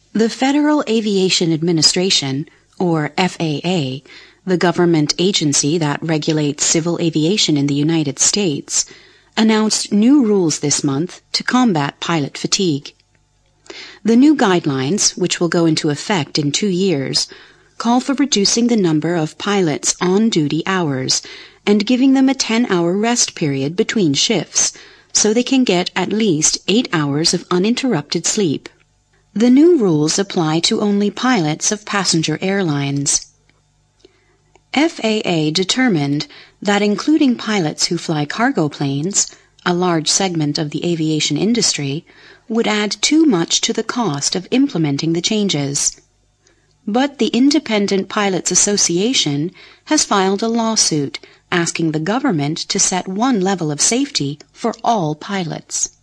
The Federal Aviation Administration, or FAA, the government agency that regulates civil aviation in the United States, announced new rules this month to combat pilot fatigue. The new guidelines, which will go into effect in 2 years, call for reducing the number of pilots' on-duty hours and giving them a 10-hour rest period between shifts, so they can get at least 8 hours of uninterrupted sleep. The new rules apply to only pilots of passenger airlines. FAA determined that including pilots who fly cargo planes, a large segment of the aviation industry, would add too much to the cost of implementing the changes. But the Independent Pilots Association has filed a lawsuit asking the government to set one level of safety for all pilots.